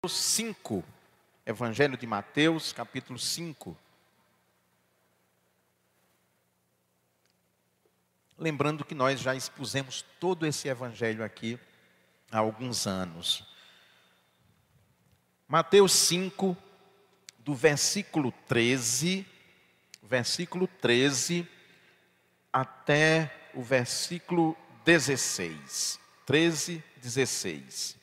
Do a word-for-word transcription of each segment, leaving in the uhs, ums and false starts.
cinco, Evangelho de Mateus, capítulo cinco. Lembrando que nós já expusemos todo esse evangelho aqui há alguns anos. Mateus cinco, do versículo treze, versículo treze até o versículo dezesseis. treze, dezesseis.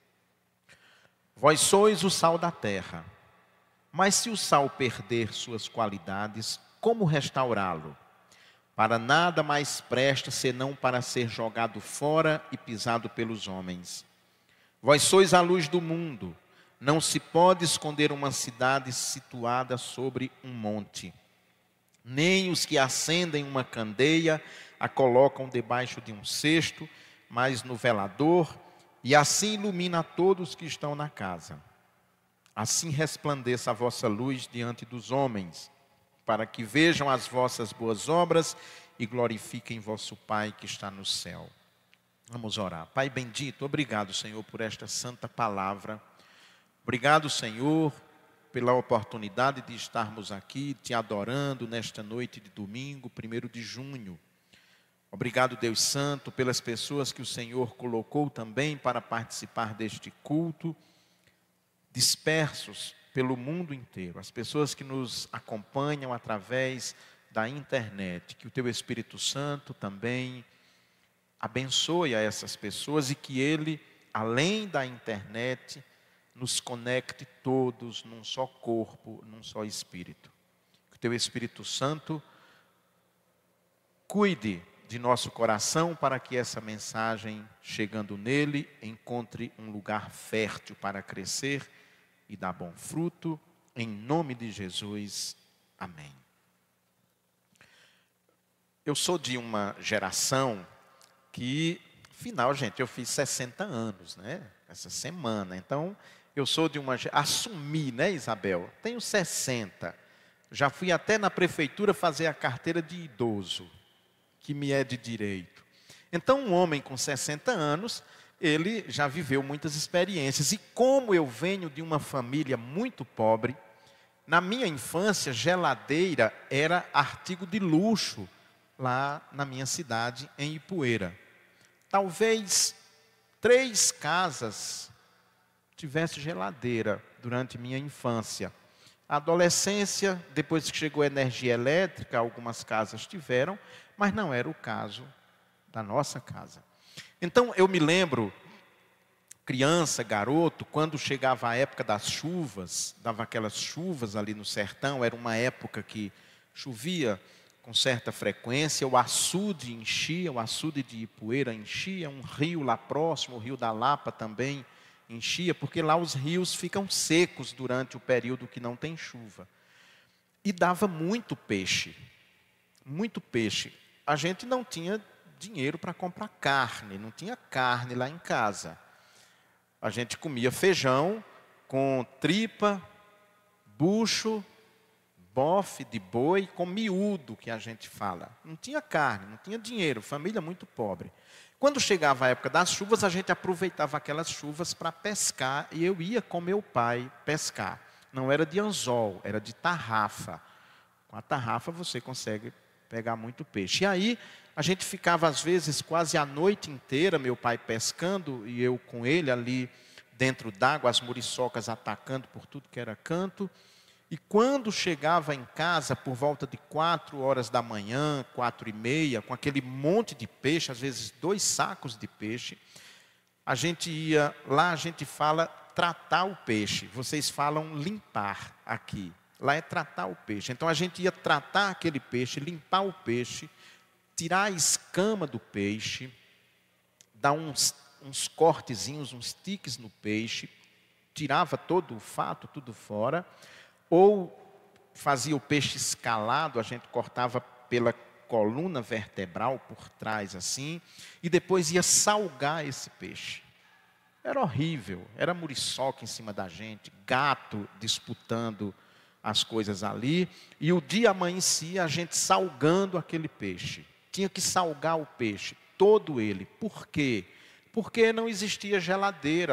Vós sois o sal da terra, mas se o sal perder suas qualidades, como restaurá-lo? Para nada mais presta senão para ser jogado fora e pisado pelos homens. Vós sois a luz do mundo. Não se pode esconder uma cidade situada sobre um monte. Nem os que acendem uma candeia a colocam debaixo de um cesto, mas no velador, e assim ilumina a todos que estão na casa. Assim resplandeça a vossa luz diante dos homens, para que vejam as vossas boas obras e glorifiquem vosso Pai que está no céu. Vamos orar. Pai bendito, obrigado, Senhor, por esta santa palavra. Obrigado, Senhor, pela oportunidade de estarmos aqui te adorando nesta noite de domingo, primeiro de junho. Obrigado, Deus Santo, pelas pessoas que o Senhor colocou também para participar deste culto, dispersos pelo mundo inteiro. As pessoas que nos acompanham através da internet. Que o Teu Espírito Santo também abençoe a essas pessoas e que Ele, além da internet, nos conecte todos num só corpo, num só Espírito. Que o Teu Espírito Santo cuide de nosso coração para que essa mensagem, chegando nele, encontre um lugar fértil para crescer e dar bom fruto. Em nome de Jesus, amém. Eu sou de uma geração que, afinal, gente, eu fiz sessenta anos, né? Essa semana. Então, eu sou de uma... Assumi, né, Isabel? Tenho sessenta. Já fui até na prefeitura fazer a carteira de idoso, que me é de direito. Então, um homem com sessenta anos, ele já viveu muitas experiências. E como eu venho de uma família muito pobre, na minha infância, geladeira era artigo de luxo lá na minha cidade, em Ipueira. Talvez três casas tivessem geladeira durante minha infância. A adolescência, depois que chegou a energia elétrica, algumas casas tiveram, mas não era o caso da nossa casa. Então, eu me lembro, criança, garoto, quando chegava a época das chuvas, dava aquelas chuvas ali no sertão, era uma época que chovia com certa frequência, o açude enchia, o açude de Ipueira enchia, um rio lá próximo, o rio da Lapa também enchia, porque lá os rios ficam secos durante o período que não tem chuva. E dava muito peixe, muito peixe. A gente não tinha dinheiro para comprar carne, não tinha carne lá em casa. A gente comia feijão com tripa, bucho, bofe de boi, com miúdo, que a gente fala. Não tinha carne, não tinha dinheiro, família muito pobre. Quando chegava a época das chuvas, a gente aproveitava aquelas chuvas para pescar, e eu ia com meu pai pescar. Não era de anzol, era de tarrafa. Com a tarrafa você consegue pegar muito peixe. E aí, a gente ficava às vezes quase a noite inteira, meu pai pescando, e eu com ele ali dentro d'água, as muriçocas atacando por tudo que era canto. E quando chegava em casa, por volta de quatro horas da manhã, quatro e meia, com aquele monte de peixe, às vezes dois sacos de peixe, a gente ia, lá a gente fala tratar o peixe, vocês falam limpar aqui, lá é tratar o peixe. Então a gente ia tratar aquele peixe, limpar o peixe, tirar a escama do peixe, dar uns, uns cortezinhos, uns tiques no peixe, tirava todo o fato, tudo fora. Ou fazia o peixe escalado, a gente cortava pela coluna vertebral por trás assim, e depois ia salgar esse peixe. Era horrível, era muriçoca em cima da gente, gato disputando as coisas ali, e o dia amanhecia a gente salgando aquele peixe. Tinha que salgar o peixe, todo ele. Por quê? Porque não existia geladeira na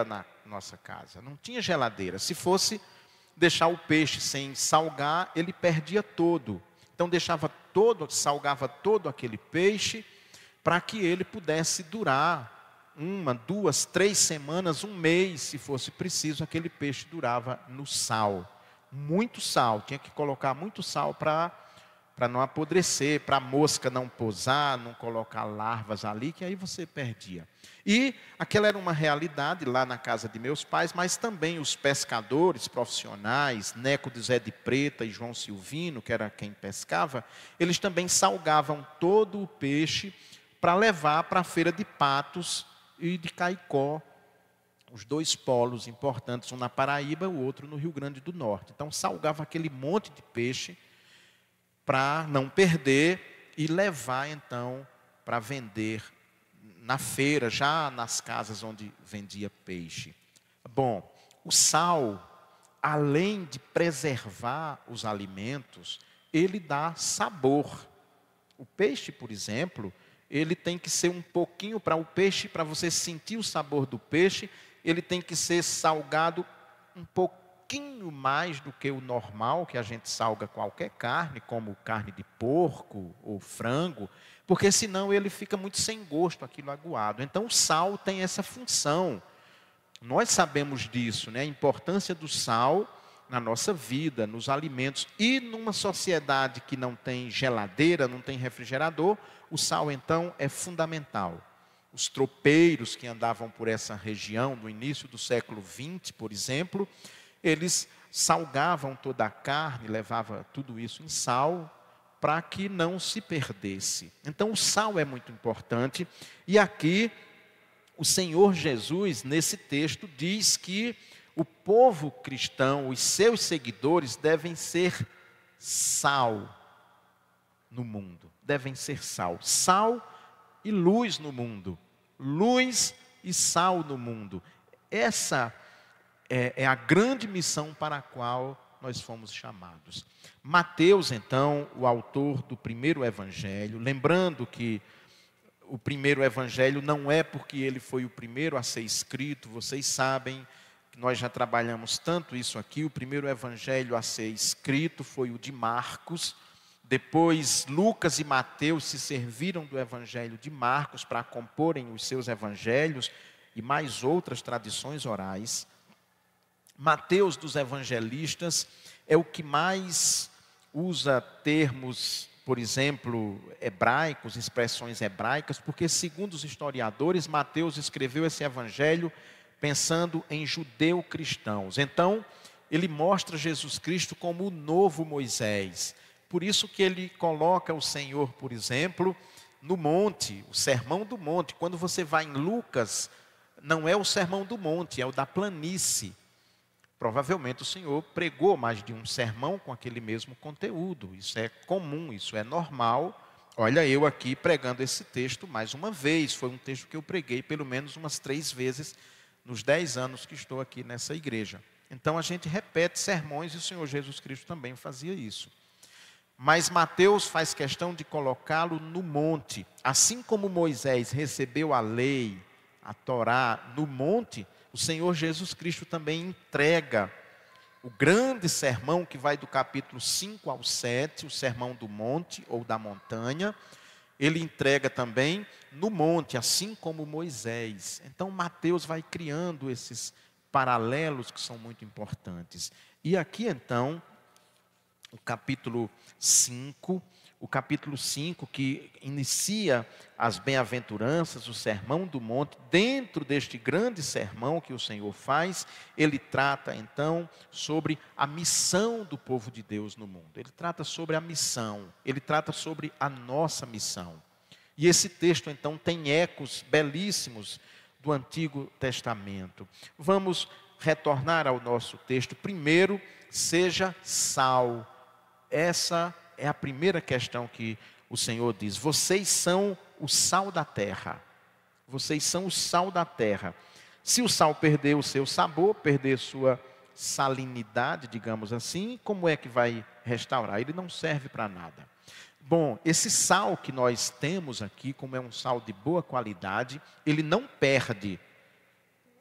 nossa casa, não tinha geladeira. Se fosse deixar o peixe sem salgar, ele perdia todo. Então deixava todo, salgava todo aquele peixe para que ele pudesse durar uma, duas, três semanas, um mês, se fosse preciso, aquele peixe durava no sal. Muito sal, tinha que colocar muito sal para para não apodrecer, para a mosca não pousar, não colocar larvas ali, que aí você perdia. E aquela era uma realidade lá na casa de meus pais, mas também os pescadores profissionais, Neco de Zé de Preta e João Silvino, que era quem pescava, eles também salgavam todo o peixe para levar para a feira de Patos e de Caicó, os dois polos importantes, um na Paraíba, o outro no Rio Grande do Norte. Então salgava aquele monte de peixe para não perder e levar então para vender na feira, já nas casas onde vendia peixe. Bom, o sal, além de preservar os alimentos, ele dá sabor. O peixe, por exemplo, ele tem que ser um pouquinho, para o peixe, para você sentir o sabor do peixe, ele tem que ser salgado um pouquinho mais do que o normal, que a gente salga qualquer carne, como carne de porco ou frango, porque senão ele fica muito sem gosto, aquilo aguado. Então o sal tem essa função. Nós sabemos disso, né? A importância do sal na nossa vida, nos alimentos. E numa sociedade que não tem geladeira, não tem refrigerador, o sal então é fundamental. Os tropeiros que andavam por essa região no início do século vinte, por exemplo, eles salgavam toda a carne, levavam tudo isso em sal, para que não se perdesse. Então o sal é muito importante. E aqui o Senhor Jesus, nesse texto, diz que o povo cristão, os seus seguidores, devem ser sal no mundo. Devem ser sal. Sal e luz no mundo. Luz e sal no mundo. Essa é, é a grande missão para a qual nós fomos chamados. Mateus, então, o autor do primeiro evangelho, lembrando que o primeiro evangelho não é porque ele foi o primeiro a ser escrito, vocês sabem que nós já trabalhamos tanto isso aqui. O primeiro evangelho a ser escrito foi o de Marcos. Depois Lucas e Mateus se serviram do evangelho de Marcos para comporem os seus evangelhos e mais outras tradições orais. Mateus dos evangelistas é o que mais usa termos, por exemplo, hebraicos, expressões hebraicas, porque segundo os historiadores, Mateus escreveu esse evangelho pensando em judeu-cristãos. Então, ele mostra Jesus Cristo como o novo Moisés. Por isso que ele coloca o Senhor, por exemplo, no monte, o sermão do monte. Quando você vai em Lucas, não é o sermão do monte, é o da planície. Provavelmente o Senhor pregou mais de um sermão com aquele mesmo conteúdo. Isso é comum, isso é normal. Olha, eu aqui pregando esse texto mais uma vez. Foi um texto que eu preguei pelo menos umas três vezes nos dez anos que estou aqui nessa igreja. Então a gente repete sermões e o Senhor Jesus Cristo também fazia isso. Mas Mateus faz questão de colocá-lo no monte. Assim como Moisés recebeu a lei, a Torá, no monte, o Senhor Jesus Cristo também entrega o grande sermão que vai do capítulo cinco ao sete, o sermão do monte ou da montanha. Ele entrega também no monte, assim como Moisés. Então Mateus vai criando esses paralelos que são muito importantes. E aqui então, o capítulo cinco, o capítulo cinco que inicia as bem-aventuranças, o sermão do monte. Dentro deste grande sermão que o Senhor faz, ele trata então sobre a missão do povo de Deus no mundo. Ele trata sobre a missão, ele trata sobre a nossa missão. E esse texto então tem ecos belíssimos do Antigo Testamento. Vamos retornar ao nosso texto. Primeiro, seja sal. Essa é a primeira questão que o Senhor diz. Vocês são o sal da terra. Vocês são o sal da terra. Se o sal perder o seu sabor, perder sua salinidade, digamos assim, como é que vai restaurar? Ele não serve para nada. Bom, esse sal que nós temos aqui, como é um sal de boa qualidade, ele não perde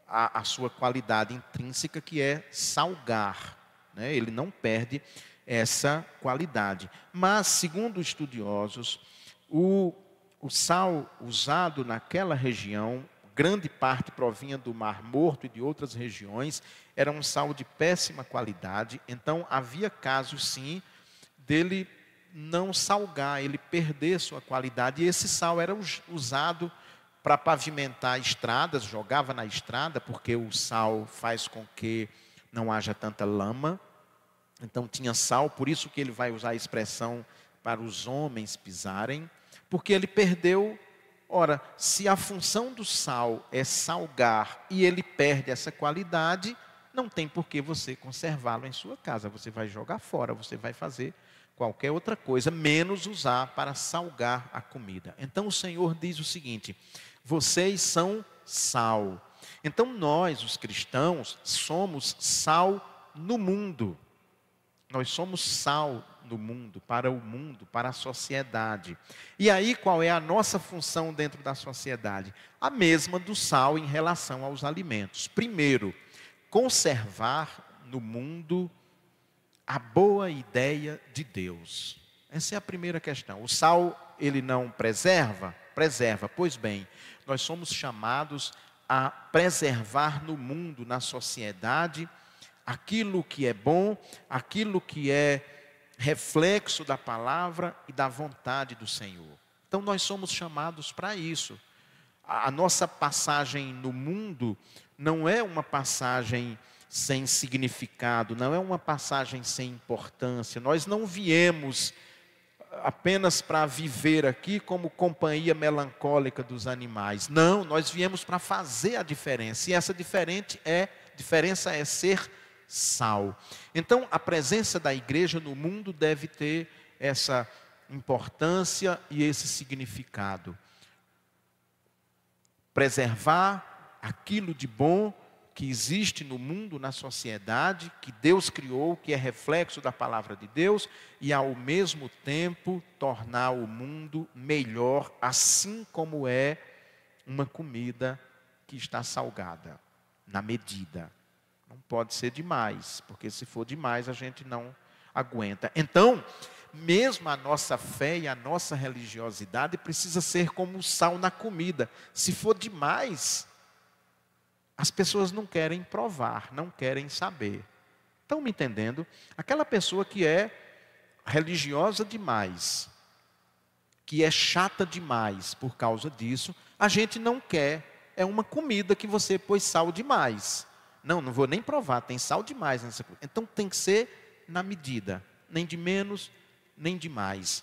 a, a sua qualidade intrínseca, que é salgar, né? Ele não perde essa qualidade. Mas, segundo estudiosos, o, o sal usado naquela região, grande parte provinha do Mar Morto e de outras regiões, era um sal de péssima qualidade. Então, havia casos, sim, dele não salgar, ele perder sua qualidade. E esse sal era usado para pavimentar estradas, jogava na estrada, porque o sal faz com que não haja tanta lama. Então tinha sal, por isso que ele vai usar a expressão para os homens pisarem, porque ele perdeu. Ora, se a função do sal é salgar e ele perde essa qualidade, não tem por que você conservá-lo em sua casa. Você vai jogar fora, você vai fazer qualquer outra coisa, menos usar para salgar a comida. Então o Senhor diz o seguinte: vocês são sal. Então nós, os cristãos, somos sal no mundo. Nós somos sal no mundo, para o mundo, para a sociedade. E aí qual é a nossa função dentro da sociedade? A mesma do sal em relação aos alimentos. Primeiro, conservar no mundo a boa ideia de Deus. Essa é a primeira questão. O sal, ele não preserva? Preserva. Pois bem, nós somos chamados a preservar no mundo, na sociedade, aquilo que é bom, aquilo que é reflexo da palavra e da vontade do Senhor. Então nós somos chamados para isso. A nossa passagem no mundo não é uma passagem sem significado, não é uma passagem sem importância. Nós não viemos apenas para viver aqui como companhia melancólica dos animais. Não, nós viemos para fazer a diferença. E essa diferente é, diferença é ser sal. Então, a presença da igreja no mundo deve ter essa importância e esse significado. Preservar aquilo de bom que existe no mundo, na sociedade, que Deus criou, que é reflexo da palavra de Deus, e ao mesmo tempo tornar o mundo melhor, assim como é uma comida que está salgada, na medida. Não pode ser demais, porque se for demais a gente não aguenta. Então, mesmo a nossa fé e a nossa religiosidade precisa ser como o sal na comida. Se for demais, as pessoas não querem provar, não querem saber. Estão me entendendo? Aquela pessoa que é religiosa demais, que é chata demais por causa disso, a gente não quer. É uma comida que você pôs sal demais. Não, não vou nem provar, tem sal demais nessa coisa. Então tem que ser na medida, nem de menos, nem de mais.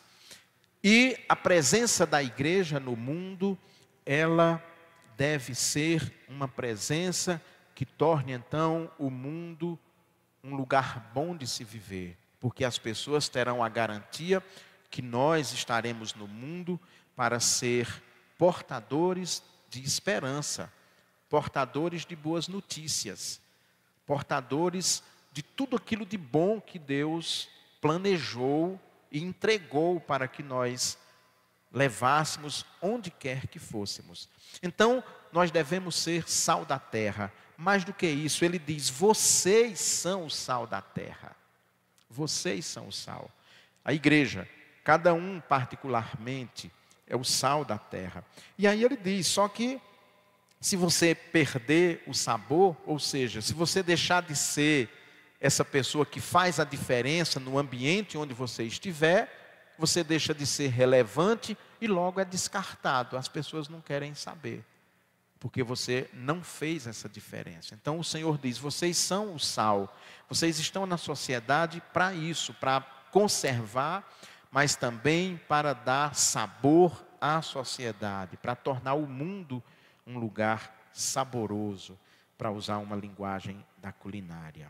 E a presença da igreja no mundo, ela deve ser uma presença que torne então o mundo um lugar bom de se viver. Porque as pessoas terão a garantia que nós estaremos no mundo para ser portadores de esperança, portadores de boas notícias, portadores de tudo aquilo de bom que Deus planejou e entregou para que nós levássemos onde quer que fôssemos. Então, nós devemos ser sal da terra. Mais do que isso, ele diz: vocês são o sal da terra. Vocês são o sal. A igreja, cada um particularmente, é o sal da terra. E aí ele diz, só que se você perder o sabor, ou seja, se você deixar de ser essa pessoa que faz a diferença no ambiente onde você estiver, você deixa de ser relevante e logo é descartado. As pessoas não querem saber, porque você não fez essa diferença. Então o Senhor diz, vocês são o sal, vocês estão na sociedade para isso, para conservar, mas também para dar sabor à sociedade, para tornar o mundo um lugar saboroso, para usar uma linguagem da culinária.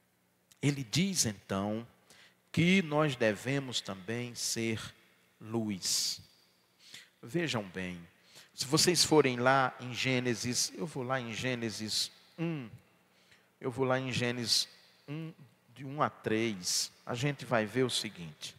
Ele diz então que nós devemos também ser luz. Vejam bem, se vocês forem lá em Gênesis, eu vou lá em Gênesis um, eu vou lá em Gênesis um, de um a três, a gente vai ver o seguinte.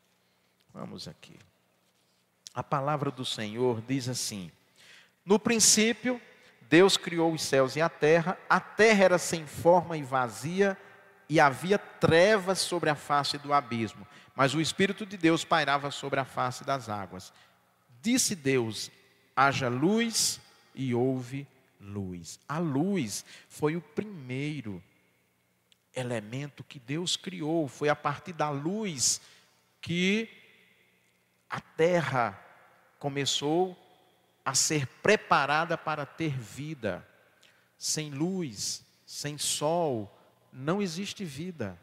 Vamos aqui. A palavra do Senhor diz assim: no princípio, Deus criou os céus e a terra, a terra era sem forma e vazia, e havia trevas sobre a face do abismo, mas o Espírito de Deus pairava sobre a face das águas. Disse Deus: haja luz, e houve luz. A luz foi o primeiro elemento que Deus criou. Foi a partir da luz que a terra começou a ser preparada para ter vida. Sem luz, sem sol, não existe vida.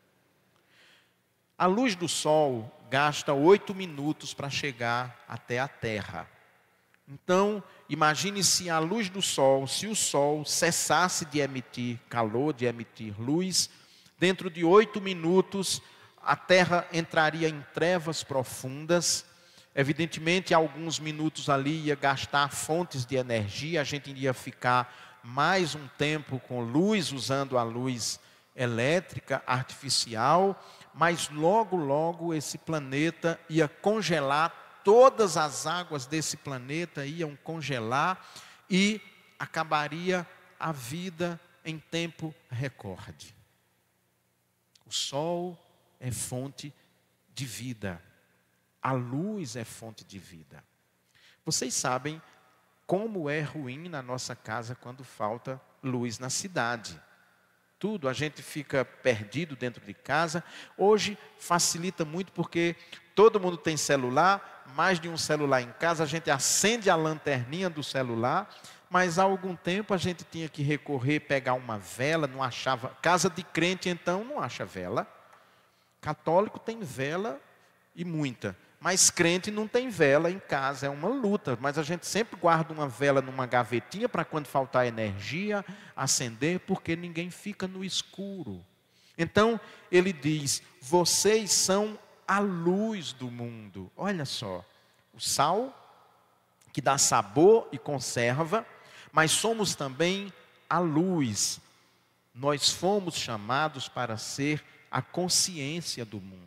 A luz do sol gasta oito minutos para chegar até a terra. Então, imagine se a luz do sol, se o sol cessasse de emitir calor, de emitir luz, dentro de oito minutos a terra entraria em trevas profundas. Evidentemente, alguns minutos ali ia gastar fontes de energia, a gente iria ficar mais um tempo com luz, usando a luz elétrica artificial, mas logo, logo esse planeta ia congelar. Todas as águas desse planeta iam congelar e acabaria a vida em tempo recorde. O sol é fonte de vida. A luz é fonte de vida. Vocês sabem como é ruim na nossa casa quando falta luz na cidade. Tudo, a gente fica perdido dentro de casa. Hoje facilita muito porque todo mundo tem celular, mais de um celular em casa, a gente acende a lanterninha do celular, mas há algum tempo a gente tinha que recorrer, pegar uma vela, não achava, casa de crente então não acha vela, católico tem vela e muita, mas crente não tem vela em casa, é uma luta, mas a gente sempre guarda uma vela numa gavetinha para quando faltar energia, acender, porque ninguém fica no escuro. Então ele diz: vocês são a luz do mundo. Olha só, o sal que dá sabor e conserva, mas somos também a luz. Nós fomos chamados para ser a consciência do mundo.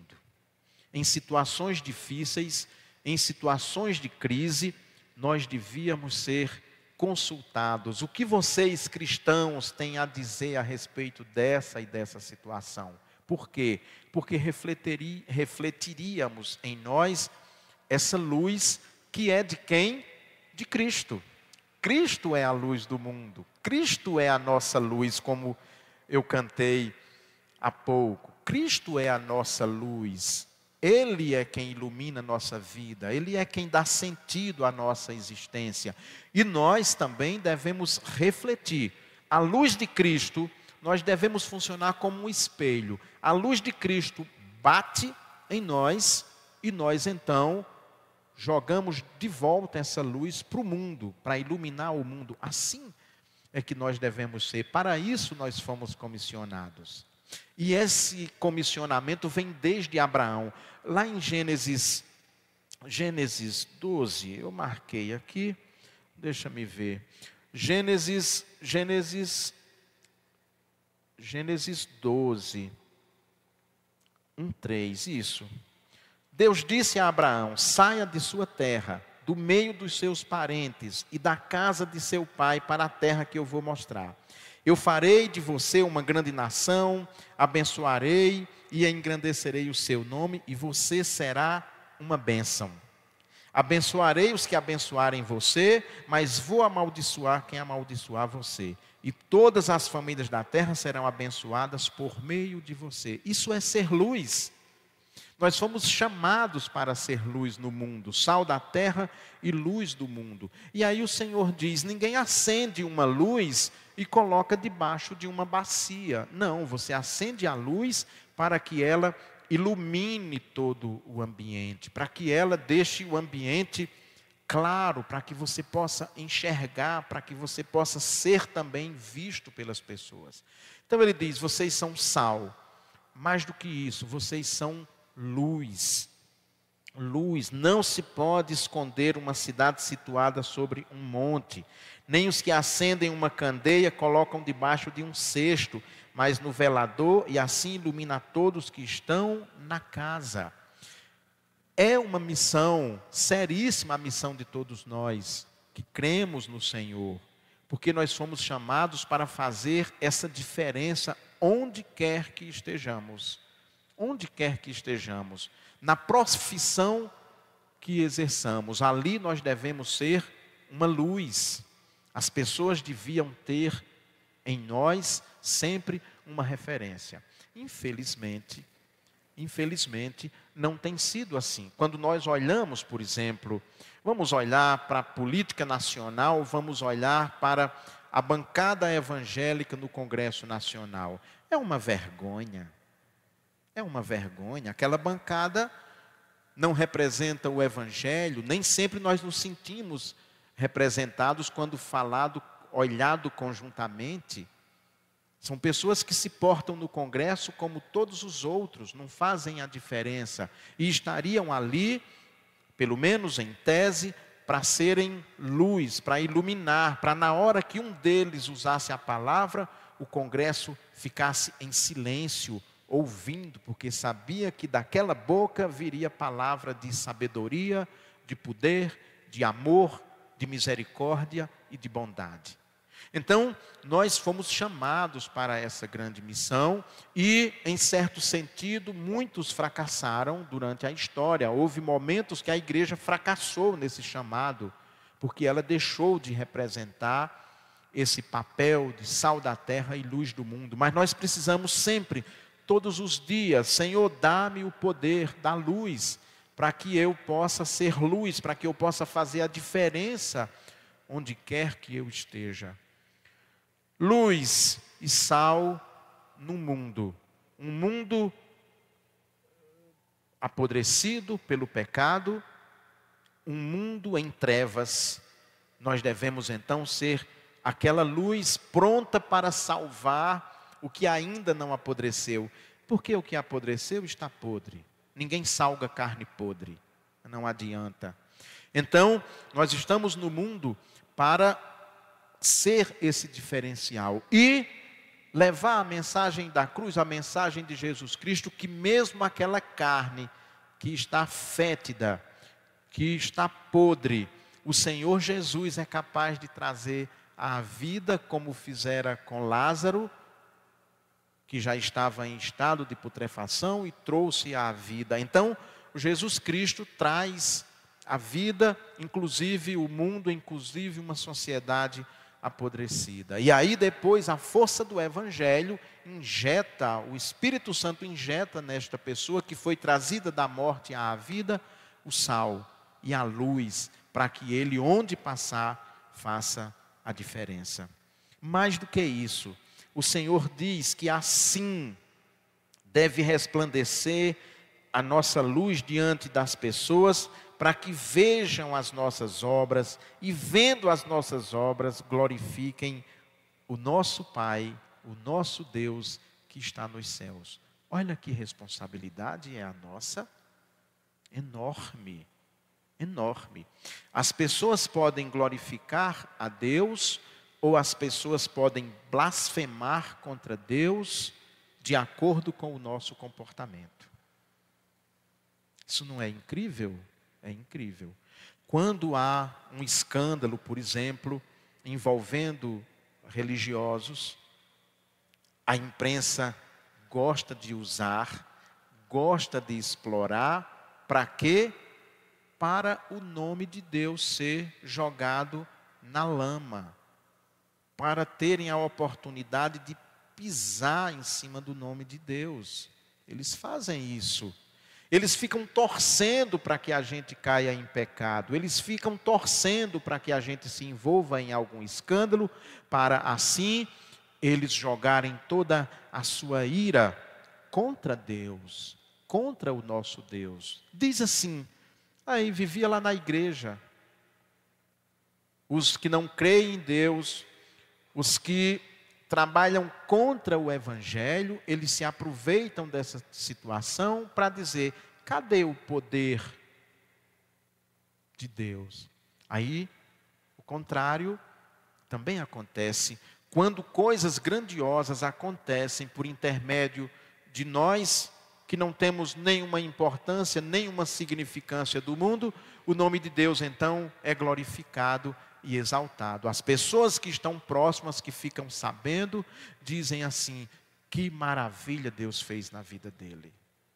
Em situações difíceis, em situações de crise, nós devíamos ser consultados. O que vocês cristãos têm a dizer a respeito dessa e dessa situação? Por quê? Porque refletiri, refletiríamos em nós essa luz que é de quem? De Cristo. Cristo é a luz do mundo. Cristo é a nossa luz, como eu cantei há pouco. Cristo é a nossa luz. Ele é quem ilumina a nossa vida. Ele é quem dá sentido à nossa existência. E nós também devemos refletir. A luz de Cristo, nós devemos funcionar como um espelho. A luz de Cristo bate em nós e nós então jogamos de volta essa luz para o mundo, para iluminar o mundo. Assim é que nós devemos ser. Para isso nós fomos comissionados. E esse comissionamento vem desde Abraão. Lá em Gênesis, Gênesis doze, eu marquei aqui, deixa-me ver. Gênesis, Gênesis, Gênesis doze, um, três, isso. Deus disse a Abraão: saia de sua terra, do meio dos seus parentes e da casa de seu pai para a terra que eu vou mostrar. Eu farei de você uma grande nação, abençoarei e engrandecerei o seu nome, e você será uma bênção. Abençoarei os que abençoarem você, mas vou amaldiçoar quem amaldiçoar você. E todas as famílias da terra serão abençoadas por meio de você. Isso é ser luz. Nós fomos chamados para ser luz no mundo, sal da terra e luz do mundo. E aí o Senhor diz: ninguém acende uma luz e coloca debaixo de uma bacia. Não, você acende a luz para que ela ilumine todo o ambiente, para que ela deixe o ambiente claro, para que você possa enxergar, para que você possa ser também visto pelas pessoas. Então ele diz: vocês são sal. Mais do que isso, vocês são luz. Luz. Não se pode esconder uma cidade situada sobre um monte. Nem os que acendem uma candeia colocam debaixo de um cesto, mas no velador, e assim ilumina todos que estão na casa. É uma missão seríssima, a missão de todos nós que cremos no Senhor. porque nós fomos chamados para fazer essa diferença onde quer que estejamos. Onde quer que estejamos. Na profissão que exerçamos, ali nós devemos ser uma luz. As pessoas deviam ter em nós sempre uma referência. Infelizmente, infelizmente, não tem sido assim. Quando nós olhamos, por exemplo, vamos olhar para a política nacional, vamos olhar para a bancada evangélica no Congresso Nacional. É uma vergonha. É uma vergonha. Aquela bancada não representa o Evangelho, nem sempre nós nos sentimos representados quando falado, olhado conjuntamente. São pessoas que se portam no Congresso como todos os outros, não fazem a diferença. E estariam ali, pelo menos em tese, para serem luz, para iluminar, para na hora que um deles usasse a palavra, o Congresso ficasse em silêncio, ouvindo, porque sabia que daquela boca viria palavra de sabedoria, de poder, de amor, de misericórdia e de bondade. Então, nós fomos chamados para essa grande missão e, em certo sentido, muitos fracassaram durante a história. Houve momentos que a igreja fracassou nesse chamado, porque ela deixou de representar esse papel de sal da terra e luz do mundo. Mas nós precisamos sempre, todos os dias, Senhor, dá-me o poder da luz, para que eu possa ser luz, para que eu possa fazer a diferença onde quer que eu esteja. Luz e sal no mundo, um mundo apodrecido pelo pecado, um mundo em trevas. Nós devemos então ser aquela luz pronta para salvar o que ainda não apodreceu, porque o que apodreceu está podre. Ninguém salga carne podre, não adianta. Então, nós estamos no mundo para ser esse diferencial e levar a mensagem da cruz, a mensagem de Jesus Cristo, que mesmo aquela carne que está fétida, que está podre, o Senhor Jesus é capaz de trazer à vida, como fizera com Lázaro, que já estava em estado de putrefação e trouxe à vida. Então, Jesus Cristo traz a vida, inclusive o mundo, inclusive uma sociedade apodrecida. E aí depois a força do Evangelho injeta, o Espírito Santo injeta nesta pessoa que foi trazida da morte à vida, o sal e a luz, para que ele, onde passar, faça a diferença. Mais do que isso, o Senhor diz que assim deve resplandecer a nossa luz diante das pessoas, para que vejam as nossas obras e, vendo as nossas obras, glorifiquem o nosso Pai, o nosso Deus que está nos céus. Olha que responsabilidade é a nossa, enorme, enorme. As pessoas podem glorificar a Deus, ou as pessoas podem blasfemar contra Deus, de acordo com o nosso comportamento. Isso não é incrível? É incrível. Quando há um escândalo, por exemplo, envolvendo religiosos, a imprensa gosta de usar, gosta de explorar, para quê? Para o nome de Deus ser jogado na lama, para terem a oportunidade de pisar em cima do nome de Deus. Eles fazem isso. Eles ficam torcendo para que a gente caia em pecado. Eles ficam torcendo para que a gente se envolva em algum escândalo, para assim eles jogarem toda a sua ira contra Deus, contra o nosso Deus. Diz assim, aí vivia lá na igreja, os que não creem em Deus, os que trabalham contra o Evangelho, eles se aproveitam dessa situação para dizer, cadê o poder de Deus? Aí, o contrário também acontece. Quando coisas grandiosas acontecem por intermédio de nós, que não temos nenhuma importância, nenhuma significância do mundo, o nome de Deus então é glorificado e exaltado. As pessoas que estão próximas, que ficam sabendo, dizem assim: que maravilha Deus fez na vida dele.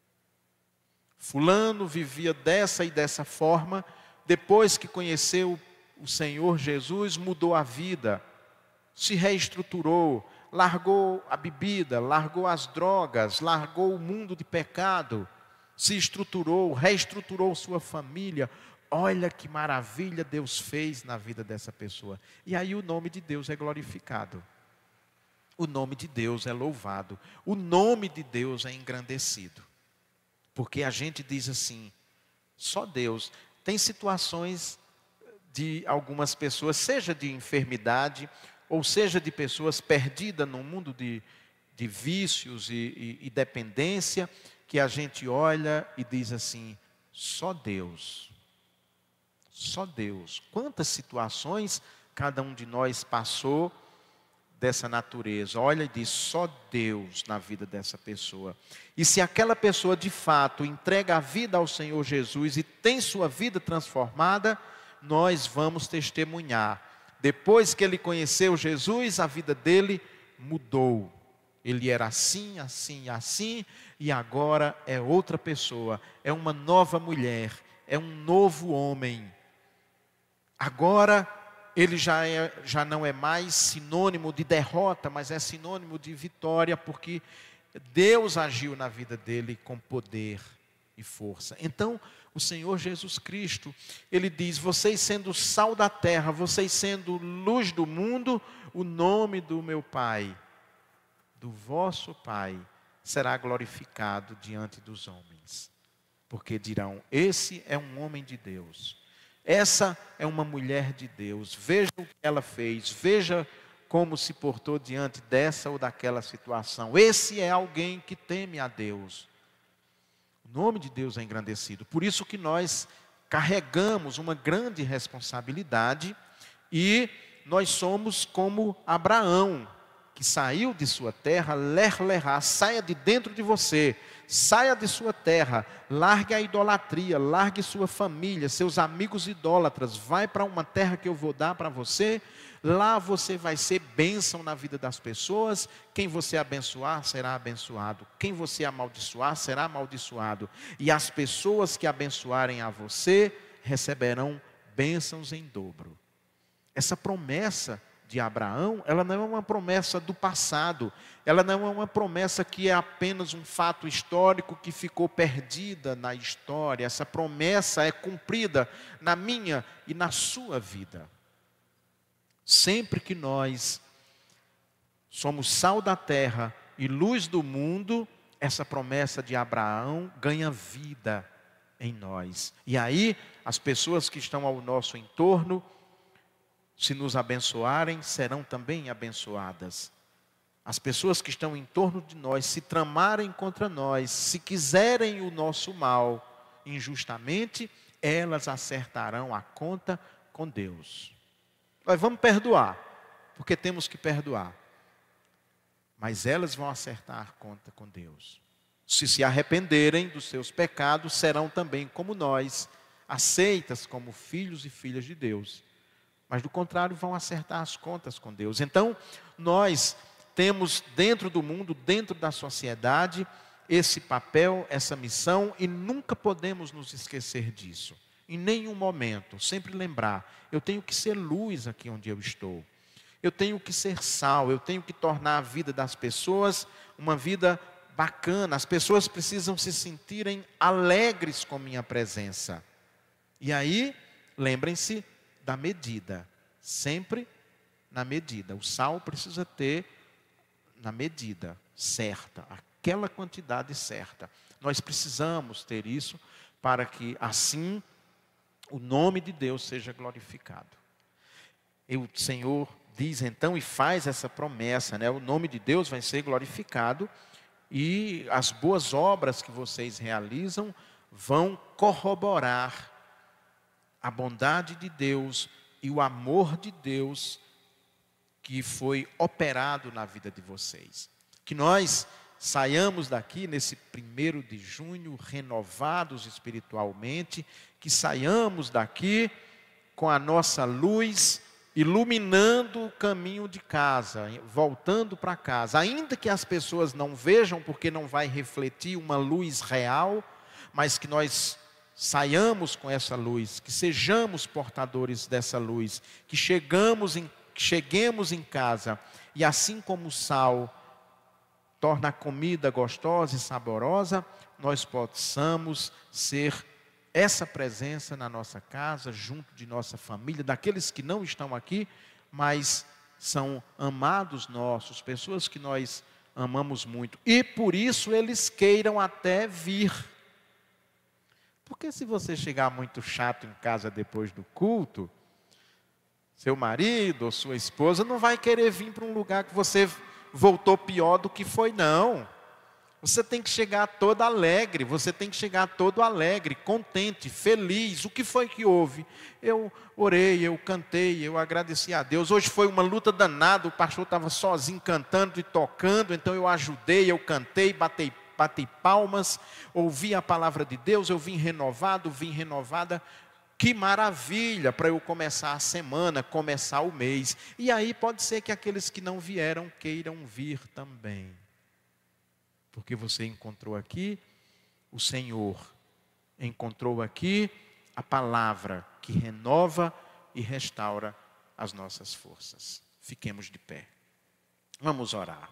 Fulano vivia dessa e dessa forma, depois que conheceu o Senhor Jesus, mudou a vida, se reestruturou, largou a bebida, largou as drogas, largou o mundo de pecado, se estruturou, reestruturou sua família. Olha que maravilha Deus fez na vida dessa pessoa. E aí o nome de Deus é glorificado. O nome de Deus é louvado. O nome de Deus é engrandecido. Porque a gente diz assim, só Deus. Tem situações de algumas pessoas, seja de enfermidade, ou seja de pessoas perdidas no mundo de, de vícios e, e, e dependência, que a gente olha e diz assim, só Deus. Só Deus. Quantas situações cada um de nós passou dessa natureza. Olha e diz, só Deus na vida dessa pessoa. E se aquela pessoa de fato entrega a vida ao Senhor Jesus e tem sua vida transformada, nós vamos testemunhar. Depois que ele conheceu Jesus, a vida dele mudou. Ele era assim, assim, assim, e agora é outra pessoa. É uma nova mulher, é um novo homem. Agora ele já, é, já não é mais sinônimo de derrota, mas é sinônimo de vitória, porque Deus agiu na vida dele com poder e força. Então, o Senhor Jesus Cristo, ele diz, vocês sendo sal da terra, vocês sendo luz do mundo, o nome do meu Pai, do vosso Pai, será glorificado diante dos homens. Porque dirão, esse é um homem de Deus. Essa é uma mulher de Deus. Veja o que ela fez. Veja como se portou diante dessa ou daquela situação. Esse é alguém que teme a Deus. O nome de Deus é engrandecido. Por isso que nós carregamos uma grande responsabilidade e nós somos como Abraão, que saiu de sua terra, ler, lerá, saia de dentro de você, saia de sua terra, largue a idolatria, largue sua família, seus amigos idólatras, vai para uma terra que eu vou dar para você, lá você vai ser bênção na vida das pessoas, quem você abençoar será abençoado, quem você amaldiçoar será amaldiçoado, e as pessoas que abençoarem a você, receberão bênçãos em dobro. Essa promessa de Abraão, ela não é uma promessa do passado, ela não é uma promessa que é apenas um fato histórico que ficou perdida na história. Essa promessa é cumprida na minha e na sua vida. Sempre que nós somos sal da terra e luz do mundo, essa promessa de Abraão ganha vida em nós. E aí, as pessoas que estão ao nosso entorno, se nos abençoarem, serão também abençoadas. As pessoas que estão em torno de nós, se tramarem contra nós, se quiserem o nosso mal injustamente, elas acertarão a conta com Deus. Nós vamos perdoar, porque temos que perdoar. Mas elas vão acertar a conta com Deus. Se se arrependerem dos seus pecados, serão também como nós, aceitas como filhos e filhas de Deus. Mas do contrário, vão acertar as contas com Deus. Então, nós temos dentro do mundo, dentro da sociedade, esse papel, essa missão, e nunca podemos nos esquecer disso. Em nenhum momento, sempre lembrar, eu tenho que ser luz aqui onde eu estou. Eu tenho que ser sal, eu tenho que tornar a vida das pessoas uma vida bacana. As pessoas precisam se sentirem alegres com minha presença. E aí, lembrem-se da medida, sempre na medida. O sal precisa ter na medida certa, aquela quantidade certa. Nós precisamos ter isso para que assim o nome de Deus seja glorificado. E o Senhor diz então e faz essa promessa, né? O nome de Deus vai ser glorificado e as boas obras que vocês realizam vão corroborar a bondade de Deus e o amor de Deus que foi operado na vida de vocês. Que nós saiamos daqui nesse primeiro de junho renovados espiritualmente, que saiamos daqui com a nossa luz iluminando o caminho de casa, voltando para casa, ainda que as pessoas não vejam, porque não vai refletir uma luz real, mas que nós saiamos com essa luz, que sejamos portadores dessa luz, que chegamos em, cheguemos em casa, e assim como o sal torna a comida gostosa e saborosa, nós possamos ser essa presença na nossa casa, junto de nossa família, daqueles que não estão aqui, mas são amados nossos, pessoas que nós amamos muito, e por isso eles queiram até vir. Porque se você chegar muito chato em casa depois do culto, seu marido ou sua esposa não vai querer vir para um lugar que você voltou pior do que foi, não. Você tem que chegar todo alegre, você tem que chegar todo alegre, contente, feliz. O que foi que houve? Eu orei, eu cantei, eu agradeci a Deus. Hoje foi uma luta danada, o pastor estava sozinho cantando e tocando, então eu ajudei, eu cantei, batei, batei palmas, ouvi a palavra de Deus, eu vim renovado, vim renovada. Que maravilha para eu começar a semana, começar o mês. E aí pode ser que aqueles que não vieram queiram vir também. Porque você encontrou aqui o Senhor, encontrou aqui a palavra que renova e restaura as nossas forças. Fiquemos de pé. Vamos orar.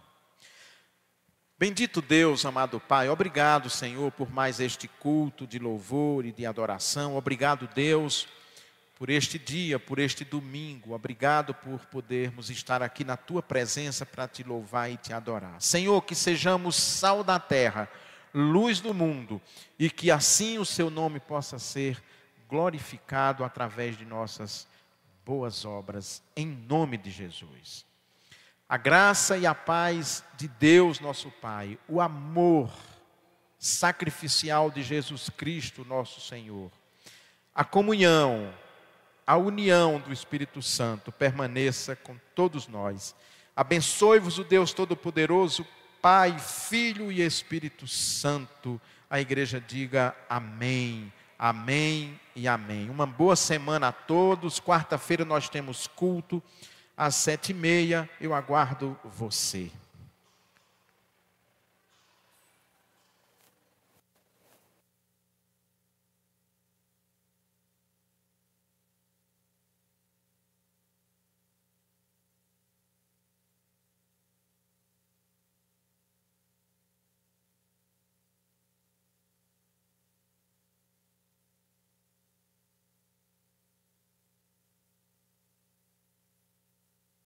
Bendito Deus, amado Pai, obrigado, Senhor, por mais este culto de louvor e de adoração. Obrigado, Deus, por este dia, por este domingo. Obrigado por podermos estar aqui na Tua presença para Te louvar e Te adorar. Senhor, que sejamos sal da terra, luz do mundo, e que assim o Seu nome possa ser glorificado através de nossas boas obras, em nome de Jesus. A graça e a paz de Deus, nosso Pai, o amor sacrificial de Jesus Cristo, nosso Senhor, a comunhão, a união do Espírito Santo permaneça com todos nós. Abençoe-vos o Deus Todo-Poderoso, Pai, Filho e Espírito Santo. A igreja diga amém, amém e amém. Uma boa semana a todos. Quarta-feira nós temos culto às sete e meia. Eu aguardo você.